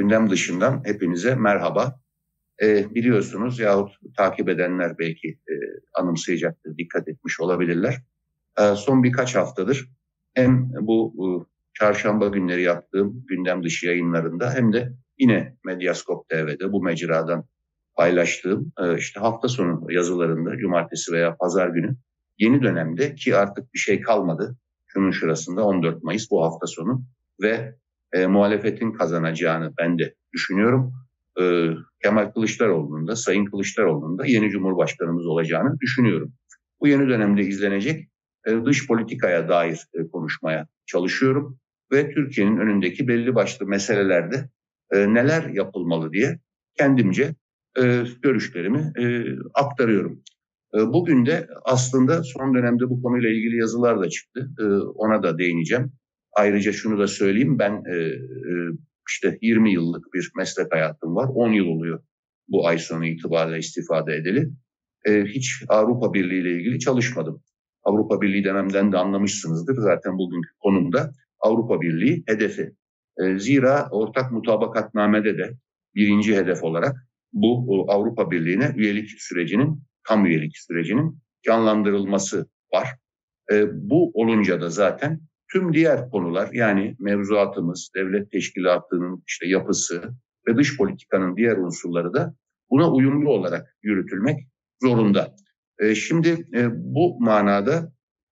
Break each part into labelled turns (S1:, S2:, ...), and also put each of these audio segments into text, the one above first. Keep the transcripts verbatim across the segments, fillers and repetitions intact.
S1: Gündem dışından hepinize merhaba. Ee, biliyorsunuz yahut takip edenler belki e, anımsayacaktır, dikkat etmiş olabilirler. Ee, son birkaç haftadır hem bu e, çarşamba günleri yaptığım gündem dışı yayınlarında hem de yine Medyaskop T V'de bu mecradan paylaştığım e, işte hafta sonu yazılarında cumartesi veya pazar günü yeni dönemde ki artık bir şey kalmadı. Şunun şurasında on dört Mayıs bu hafta sonu ve e, muhalefetin kazanacağını ben de düşünüyorum. E, Kemal Kılıçdaroğlu'nun da Sayın Kılıçdaroğlu'nun da yeni Cumhurbaşkanımız olacağını düşünüyorum. Bu yeni dönemde izlenecek e, dış politikaya dair e, konuşmaya çalışıyorum ve Türkiye'nin önündeki belli başlı meselelerde e, neler yapılmalı diye kendimce e, görüşlerimi e, aktarıyorum. E, bugün de aslında son dönemde bu konuyla ilgili yazılar da çıktı. E, ona da değineceğim. Ayrıca şunu da söyleyeyim, ben e, e, işte yirmi yıllık bir meslek hayatım var. on yıl oluyor bu ay sonu itibariyle istifade edeli. E, hiç Avrupa Birliği ile ilgili çalışmadım. Avrupa Birliği dememden de anlamışsınızdır. Zaten bugünkü konumda Avrupa Birliği hedefi. E, zira ortak mutabakatnamede de birinci hedef olarak bu Avrupa Birliği'ne üyelik sürecinin, tam üyelik sürecinin canlandırılması var. E, bu olunca da zaten tüm diğer konular, yani mevzuatımız, devlet teşkilatının işte yapısı ve dış politikanın diğer unsurları da buna uyumlu olarak yürütülmek zorunda. E, şimdi e, bu manada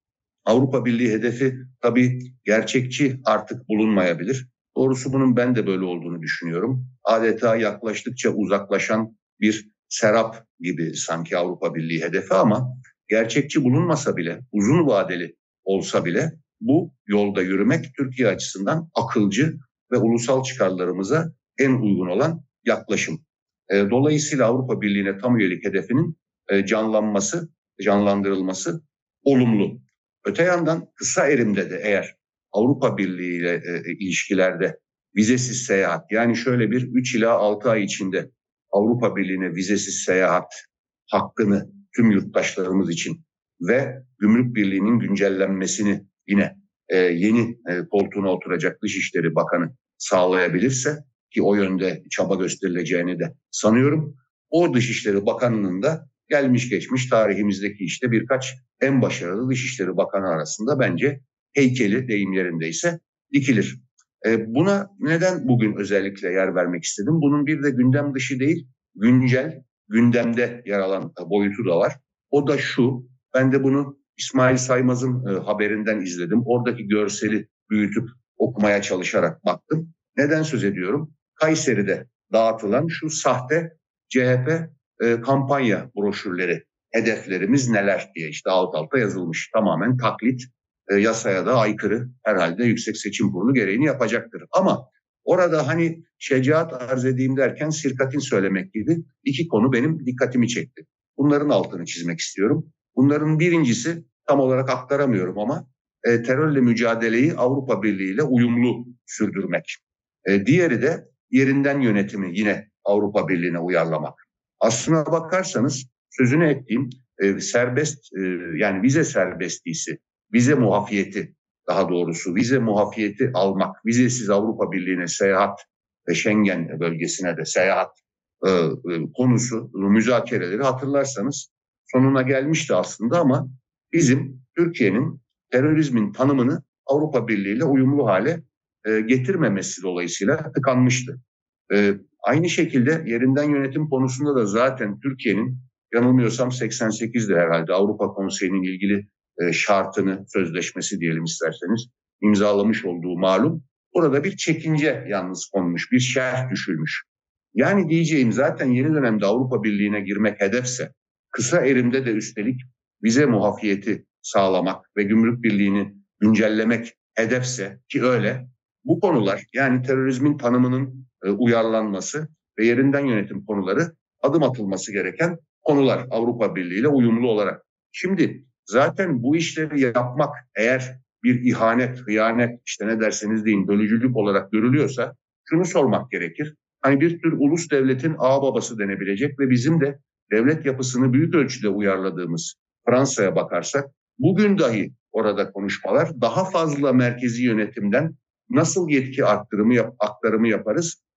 S1: Avrupa Birliği hedefi tabii gerçekçi artık bulunmayabilir. Doğrusu bunun ben de böyle olduğunu düşünüyorum. Adeta yaklaştıkça uzaklaşan bir serap gibi sanki Avrupa Birliği hedefi, ama gerçekçi bulunmasa bile, uzun vadeli olsa bile bu yolda yürümek Türkiye açısından akılcı ve ulusal çıkarlarımıza en uygun olan yaklaşım. E, dolayısıyla Avrupa Birliği'ne tam üyelik hedefinin e, canlanması, canlandırılması olumlu. Öte yandan kısa erimde de eğer Avrupa Birliği ile e, ilişkilerde vizesiz seyahat, yani şöyle bir üç ila altı ay içinde Avrupa Birliği'ne vizesiz seyahat hakkını tüm yurttaşlarımız için ve Gümrük Birliği'nin güncellenmesini yine e, yeni e, koltuğuna oturacak Dışişleri Bakanı sağlayabilirse, ki o yönde çaba gösterileceğini de sanıyorum, o Dışişleri Bakanı'nın da gelmiş geçmiş tarihimizdeki işte birkaç en başarılı Dışişleri Bakanı arasında bence heykeli, deyim yerindeyse, dikilir. E, buna neden bugün özellikle yer vermek istedim? Bunun bir de gündem dışı değil, güncel gündemde yer alan boyutu da var. O da şu, ben de bunu İsmail Saymaz'ın e, haberinden izledim. Oradaki görseli büyütüp okumaya çalışarak baktım. Neden söz ediyorum? Kayseri'de dağıtılan şu sahte C H P e, kampanya broşürleri, hedeflerimiz neler diye işte alt alta yazılmış. Tamamen taklit, e, yasaya da aykırı, herhalde Yüksek Seçim Kurulu gereğini yapacaktır. Ama orada hani şecaat arz edeyim derken sirkatin söylemek gibi iki konu benim dikkatimi çekti. Bunların altını çizmek istiyorum. Bunların birincisi, tam olarak aktaramıyorum ama e, terörle mücadeleyi Avrupa Birliği ile uyumlu sürdürmek. E, diğeri de yerinden yönetimi yine Avrupa Birliği'ne uyarlamak. Aslına bakarsanız sözünü ettiğim e, serbest e, yani vize serbestliği, vize muafiyeti, daha doğrusu vize muafiyeti almak, vizesiz Avrupa Birliği'ne seyahat ve Schengen bölgesine de seyahat e, e, konusu, müzakereleri hatırlarsanız sonuna gelmişti aslında, ama bizim Türkiye'nin terörizmin tanımını Avrupa Birliği ile uyumlu hale e, getirmemesi dolayısıyla tıkanmıştı. E, aynı şekilde yerinden yönetim konusunda da zaten Türkiye'nin, yanılmıyorsam seksen sekizde herhalde Avrupa Konseyi'nin ilgili e, şartını, sözleşmesi diyelim isterseniz, imzalamış olduğu malum. Orada bir çekince yalnız konmuş, bir şerh düşülmüş. Yani diyeceğim, zaten yeni dönemde Avrupa Birliği'ne girmek hedefse, kısa erimde de üstelik vize muafiyeti sağlamak ve Gümrük Birliği'ni güncellemek hedefse, ki öyle, bu konular, yani terörizmin tanımının e, uyarlanması ve yerinden yönetim konuları adım atılması gereken konular Avrupa Birliği ile uyumlu olarak. Şimdi zaten bu işleri yapmak eğer bir ihanet, hıyanet, işte ne derseniz deyin, bölücülük olarak görülüyorsa şunu sormak gerekir. Hani bir tür ulus devletin ağababası denebilecek ve bizim de devlet yapısını büyük ölçüde uyarladığımız Fransa'ya bakarsak, bugün dahi orada konuşmalar daha fazla merkezi yönetimden nasıl yetki aktarımı, yap, aktarımı yaparız,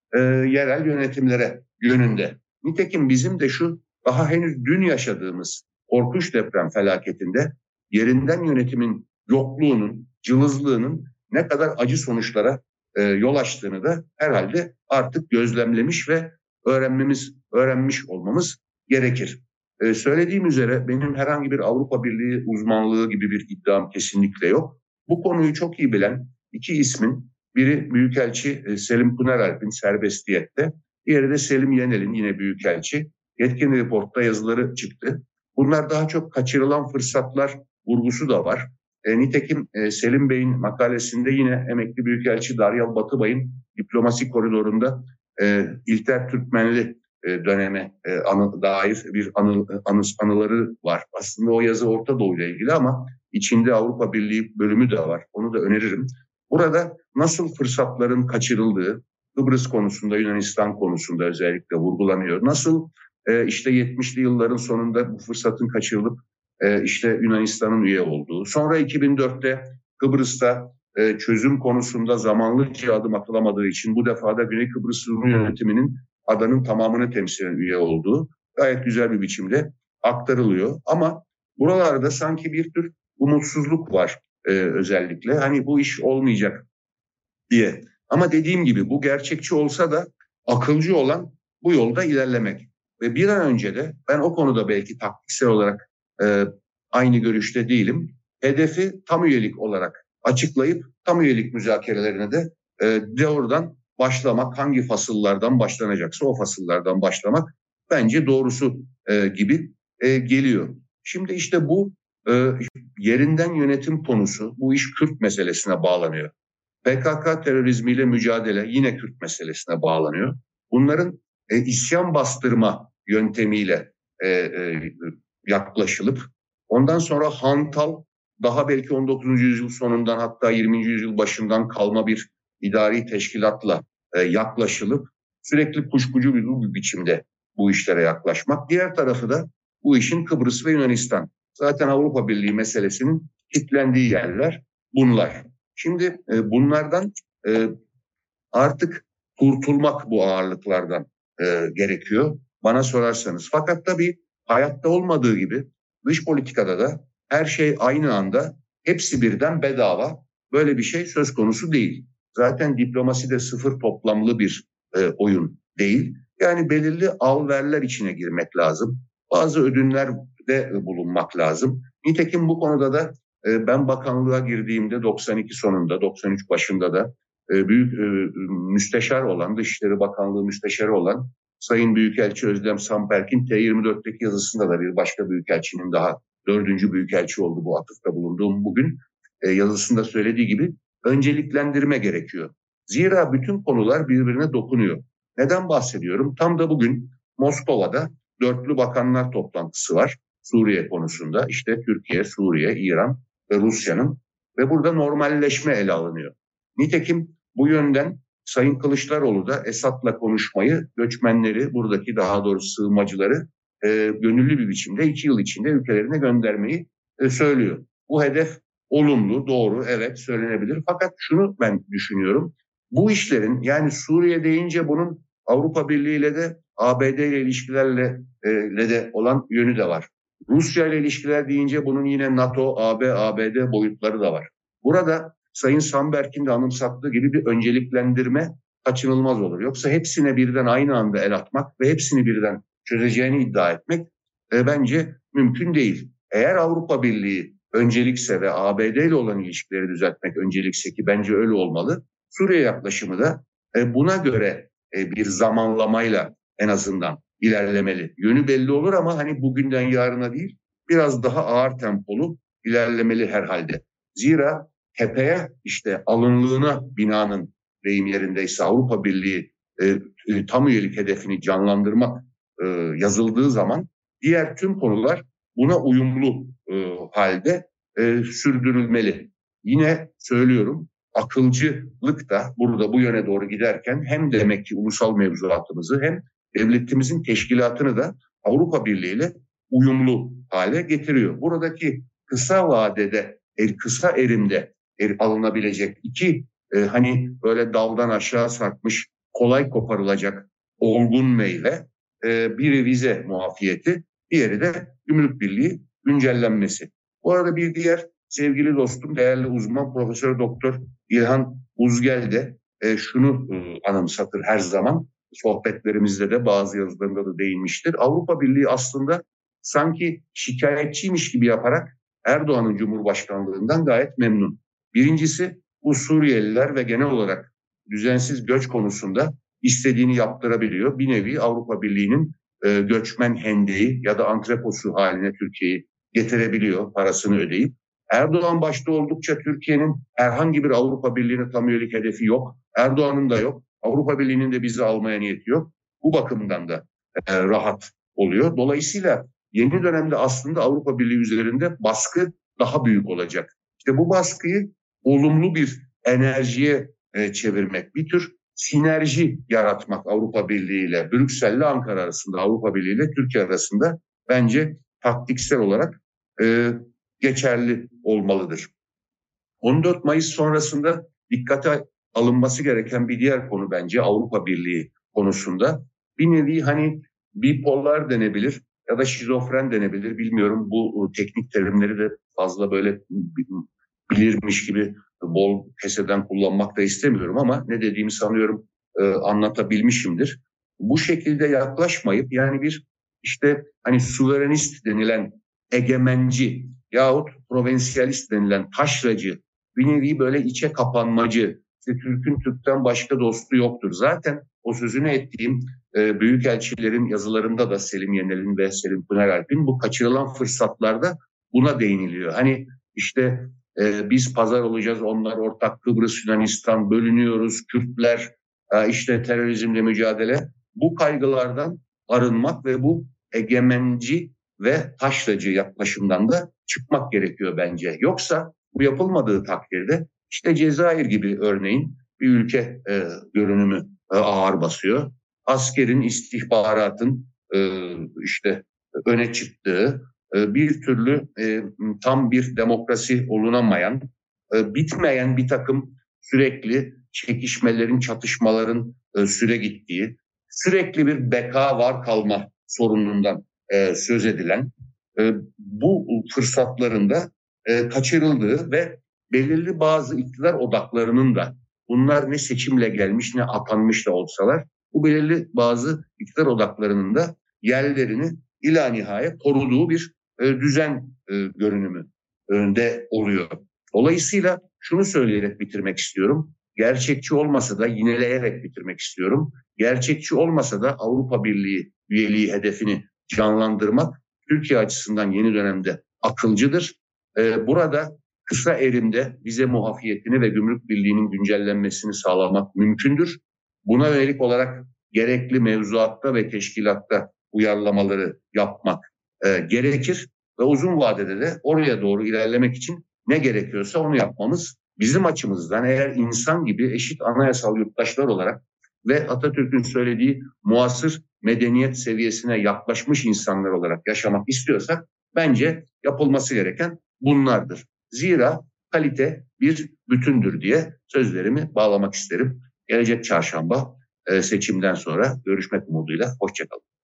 S1: e, yerel yönetimlere yönünde. Nitekim bizim de şu daha henüz dün yaşadığımız korkunç deprem felaketinde yerinden yönetimin yokluğunun, cılızlığının ne kadar acı sonuçlara e, yol açtığını da herhalde artık gözlemlemiş ve öğrenmemiz, öğrenmiş olmamız gerekir. E, söylediğim üzere benim herhangi bir Avrupa Birliği uzmanlığı gibi bir iddiam kesinlikle yok. Bu konuyu çok iyi bilen iki ismin, biri Büyükelçi Selim Pınaralp'in serbestiyette, diğeri de Selim Yenel'in yine Büyükelçi. Yetkin Report'ta yazıları çıktı. Bunlar daha çok kaçırılan fırsatlar vurgusu da var. E, nitekim e, Selim Bey'in makalesinde yine emekli Büyükelçi Daryal Batıbay'ın diplomasi koridorunda e, İlter Türkmenli e, döneme e, anı, dair bir anı, anı, anıları var. Aslında o yazı Orta Doğu ile ilgili ama içinde Avrupa Birliği bölümü de var. Onu da öneririm. Burada nasıl fırsatların kaçırıldığı, Kıbrıs konusunda, Yunanistan konusunda özellikle vurgulanıyor. Nasıl e, işte yetmişli yılların sonunda bu fırsatın kaçırılıp e, işte Yunanistan'ın üye olduğu. Sonra iki bin dörtte Kıbrıs'ta e, çözüm konusunda zamanlıca adım atılamadığı için bu defa da Güney Kıbrıs Rum yönetiminin adanın tamamını temsilen üye olduğu gayet güzel bir biçimde aktarılıyor. Ama buralarda sanki bir tür umutsuzluk var e, özellikle. Hani bu iş olmayacak diye. Ama dediğim gibi bu gerçekçi olsa da akılcı olan bu yolda ilerlemek. Ve bir an önce de ben o konuda belki taktiksel olarak e, aynı görüşte değilim. Hedefi tam üyelik olarak açıklayıp tam üyelik müzakerelerine de e, doğrudan başlamak, hangi fasıllardan başlanacaksa o fasıllardan başlamak bence doğrusu e, gibi e, geliyor. Şimdi işte bu e, yerinden yönetim konusu, bu iş Kürt meselesine bağlanıyor. P K K terörizmiyle mücadele yine Kürt meselesine bağlanıyor. Bunların e, isyan bastırma yöntemiyle e, e, yaklaşılıp ondan sonra hantal, daha belki on dokuzuncu yüzyıl sonundan hatta yirminci yüzyıl başından kalma bir idari teşkilatla e, yaklaşılıp sürekli kuşkucu bir, bir biçimde bu işlere yaklaşmak. Diğer tarafı da bu işin Kıbrıs ve Yunanistan. Zaten Avrupa Birliği meselesinin kilitlendiği yerler bunlar. Şimdi e, bunlardan e, artık kurtulmak bu ağırlıklardan e, gerekiyor bana sorarsanız. Fakat tabii hayatta olmadığı gibi dış politikada da her şey aynı anda, hepsi birden bedava, böyle bir şey söz konusu değil. Zaten diplomasi de sıfır toplamlı bir e, oyun değil. Yani belirli al-verler içine girmek lazım. Bazı ödünlerde bulunmak lazım. Nitekim bu konuda da e, ben bakanlığa girdiğimde doksan iki sonunda, doksan üç başında da e, büyük e, müsteşar olan, Dışişleri Bakanlığı müsteşarı olan Sayın Büyükelçi Özlem Samperk'in T yirmi dörtteki yazısında da bir başka büyükelçinin daha dördüncü büyükelçi oldu bu atıfta bulunduğum bugün e, yazısında söylediği gibi önceliklendirme gerekiyor. Zira bütün konular birbirine dokunuyor. Neden bahsediyorum? Tam da bugün Moskova'da dörtlü bakanlar toplantısı var Suriye konusunda. İşte Türkiye, Suriye, İran ve Rusya'nın ve burada normalleşme ele alınıyor. Nitekim bu yönden Sayın Kılıçdaroğlu da Esad'la konuşmayı, göçmenleri, buradaki daha doğrusu sığınmacıları e, gönüllü bir biçimde iki yıl içinde ülkelerine göndermeyi e, söylüyor. Bu hedef olumlu, doğru, evet söylenebilir. Fakat şunu ben düşünüyorum. Bu işlerin, yani Suriye deyince bunun Avrupa Birliği ile de A B D ile ilişkilerle e, de olan yönü de var. Rusya ile ilişkiler deyince bunun yine NATO, A B, A B D boyutları da var. Burada Sayın Samberk'in de anımsattığı gibi bir önceliklendirme kaçınılmaz olur. Yoksa hepsine birden aynı anda el atmak ve hepsini birden çözeceğini iddia etmek e, bence mümkün değil. Eğer Avrupa Birliği öncelikse ve A B D ile olan ilişkileri düzeltmek öncelikse, ki bence öyle olmalı, Suriye yaklaşımı da e, buna göre e, bir zamanlamayla en azından ilerlemeli. Yönü belli olur ama hani bugünden yarına değil, biraz daha ağır tempolu ilerlemeli herhalde. Zira tepeye, işte alınlığına binanın deyim yerindeyse Avrupa Birliği e, e, tam üyelik hedefini canlandırmak e, yazıldığı zaman diğer tüm konular buna uyumlu e, halde e, sürdürülmeli. Yine söylüyorum, akılcılık da burada bu yöne doğru giderken hem demek ki ulusal mevzuatımızı hem devletimizin teşkilatını da Avrupa Birliği ile uyumlu hale getiriyor. Buradaki kısa vadede, el kısa erimde er, alınabilecek iki e, hani böyle daldan aşağı sarkmış kolay koparılacak olgun meyve. E, biri vize muafiyeti, diğeri de gümrük birliği güncellenmesi. Bu arada bir diğer sevgili dostum, değerli uzman Profesör Doktor İlhan Uzgel de e, şunu e, anımsatır her zaman. Sohbetlerimizde de bazı yazılarında da değinmiştir. Avrupa Birliği aslında sanki şikayetçiymiş gibi yaparak Erdoğan'ın Cumhurbaşkanlığından gayet memnun. Birincisi, bu Suriyeliler ve genel olarak düzensiz göç konusunda istediğini yaptırabiliyor. Bir nevi Avrupa Birliği'nin e, göçmen hendeği ya da antreposu haline Türkiye'yi getirebiliyor, parasını ödeyip. Erdoğan başta oldukça Türkiye'nin herhangi bir Avrupa Birliği'ne tam üyelik hedefi yok. Erdoğan'ın da yok. Avrupa Birliği'nin de bizi almaya niyeti yok. Bu bakımdan da e, rahat oluyor. Dolayısıyla yeni dönemde aslında Avrupa Birliği üzerinde baskı daha büyük olacak. İşte bu baskıyı olumlu bir enerjiye e, çevirmek, bir tür sinerji yaratmak Avrupa Birliği ile, Brüksel ile Ankara arasında, Avrupa Birliği ile Türkiye arasında bence taktiksel olarak e, geçerli olmalıdır. on dört Mayıs sonrasında dikkate alınması gereken bir diğer konu bence Avrupa Birliği konusunda. Bir nevi hani bipolar denebilir ya da şizofren denebilir. Bilmiyorum, bu teknik terimleri de fazla böyle bilirmiş gibi bol keseden kullanmak da istemiyorum ama ne dediğimi sanıyorum e, anlatabilmişimdir. Bu şekilde yaklaşmayıp yani bir işte hani suverenist denilen egemenci yahut provinsiyalist denilen taşracı, bir nevi böyle içe kapanmacı, işte Türk'ün Türk'ten başka dostu yoktur. Zaten o sözünü ettiğim e, büyükelçilerin yazılarında da Selim Yenel'in ve Selim Pınaralp'in bu kaçırılan fırsatlarda buna değiniliyor. Hani işte e, biz pazar olacağız, onlar ortak, Kıbrıs, Yunanistan, bölünüyoruz, Kürtler, e, işte terörizmle mücadele. Bu kaygılardan arınmak ve bu egemenci ve taşracı yaklaşımdan da çıkmak gerekiyor bence. Yoksa bu yapılmadığı takdirde işte Cezayir gibi örneğin bir ülke e, görünümü e, ağır basıyor. Askerin, istihbaratın e, işte öne çıktığı, e, bir türlü e, tam bir demokrasi olunamayan, e, bitmeyen bir takım sürekli çekişmelerin, çatışmaların e, süre gittiği, sürekli bir beka var kalma sorunundan e, söz edilen, e, bu fırsatlarında e, kaçırıldığı ve belirli bazı iktidar odaklarının da, bunlar ne seçimle gelmiş ne atanmış da olsalar, bu belirli bazı iktidar odaklarının da yerlerini ila nihayet koruduğu bir e, düzen e, görünümü önünde oluyor. Dolayısıyla şunu söyleyerek bitirmek istiyorum. Gerçekçi olmasa da yineleyerek bitirmek istiyorum. Gerçekçi olmasa da Avrupa Birliği üyeliği hedefini canlandırmak Türkiye açısından yeni dönemde akılcıdır. Ee, burada kısa erimde vize muafiyetini ve gümrük birliğinin güncellenmesini sağlamak mümkündür. Buna yönelik olarak gerekli mevzuatta ve teşkilatta uyarlamaları yapmak e, gerekir ve uzun vadede de oraya doğru ilerlemek için ne gerekiyorsa onu yapmamız bizim açımızdan, eğer insan gibi eşit anayasal yurttaşlar olarak ve Atatürk'ün söylediği muasır medeniyet seviyesine yaklaşmış insanlar olarak yaşamak istiyorsak bence yapılması gereken bunlardır. Zira kalite bir bütündür diye sözlerimi bağlamak isterim. Gelecek çarşamba seçimden sonra görüşmek umuduyla. Hoşça kalın.